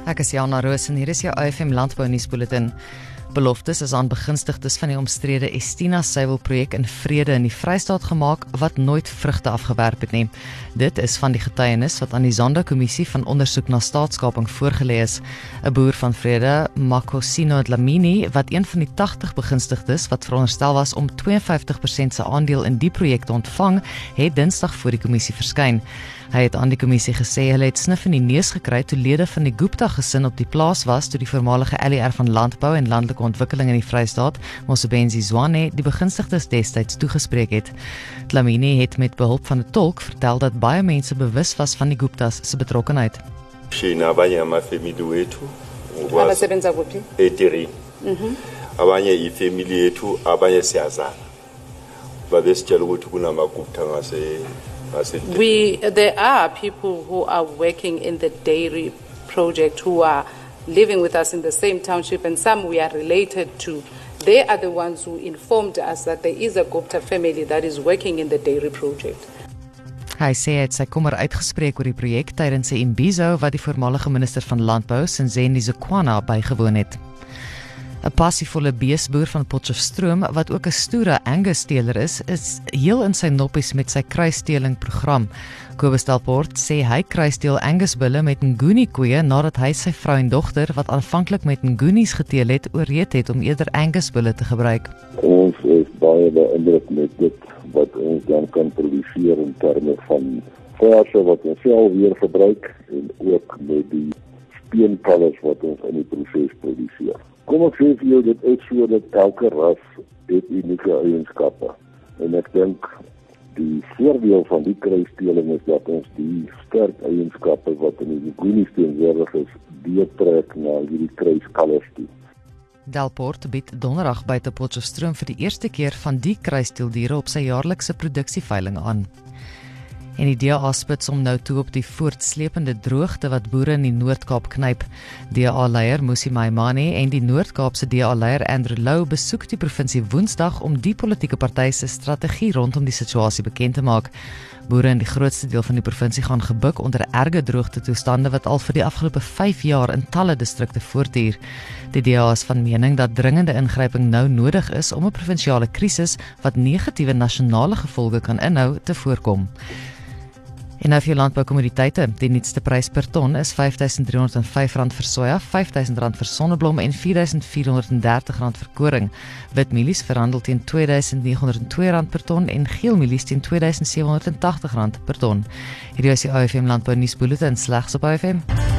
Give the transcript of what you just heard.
Ek is Jana Roos en hier is jou AFM Landbou nuusbulletin. Beloftes is aan begunstigdes van die omstrede Estina suiwelprojek in Vrede in die Vrystaat gemaak wat nooit vrugte afgewerp het nie. Dit is van die getuienis wat aan die Zondo-kommissie van ondersoek na staatskaping voorgelê is. 'n Boer van Vrede, Makosino Dlamini, wat een van die 80 begunstigdes wat veronderstel was om 52% se aandeel in die projek te ontvang, het Dinsdag voor die kommissie verskyn. Hy het aan die kommissie gesê hulle het snif in die neus gekry toe lede van die Gupta gesin op die plaas was toe die voormalige LER van Landbou en Landelike Ontwikkeling in die Vrystaat, Mosebenzi Zwane, die begunstigdes destyds toegespreek het. Dlamini het met behulp van 'n tolk vertel dat baie mense bewus was van die Guptas se betrokkenheid. Abanye amafamily wethu abasebenza kuphi? eteri abanye ifamily yethu abanye siyazana babesitshela ukuthi kunamagupta ngase. There are people who are working in the dairy project who are living with us in the same township, and some we are related to. They are the ones who informed us that there is a Gupta family that is working in the dairy project. Hy sê hy het sy kommer uitgespreek oor die projek tydens 'n imbizo wat die voormalige minister van Landbou, Sinzeni Zikwana, bygewoon het. 'n passievolle beesboer van Potchefstroom, wat ook 'n stoere Angus-teeler is heel in sy noppies met sy kruissteeling program. Kobus Delport sê hy kruissteel Angus-bulle met Nguni koeie nadat hy sy vrou en dogter, wat aanvanklik met Ngunis geteel het, oorreed het om eerder Angus-bulle te gebruik. Ons is baie beïndruk met dit wat ons dan kan produseer in terme van verse wat ons self weer gebruik en ook met die speenkalvers wat ons in die proses produseer. Kom ek sê vir jou, dit is so dat elke ras het unieke eienskappe. En ek dink die voordeel van die kruissteeling is dat ons die sterk eienskappe wat in die Ngunis teenwoordig is, deurtrek na hierdie kruiskalvers toe. Delport bied donderdag buite Potchefstroom vir die eerste keer van die kruissteeldiere op sy jaarlikse produksieveiling aan. En die DA spits hom nou toe op die voortslepende droogte wat boere in die Noord-Kaap knyp. DA-leier Musi Maimane en die Noord-Kaapse DA-leier Andrew Louw besoek die provinsie Woensdag om die politieke party se strategie rondom die situasie bekend te maak. Boere in die grootste deel van die provinsie gaan gebuk onder erge droogtetoestande wat al vir die afgelope 5 jaar in talle distrikte voortduur. Die DA is van mening dat dringende ingryping nou nodig is om 'n provinsiale krisis wat negatiewe nasionale gevolge kan inhou te voorkom. En nou vir jou landboukommoditeite. Die nuutste prys per ton is R5.305 vir soja, R5.000 vir sonneblom en R4.430 vir koring. Wit mielies verhandel teen R2.902 per ton en geel mielies teen R2.780 per ton. Hierdie is die AFM Landbou nuusbulletin slegs op AFM.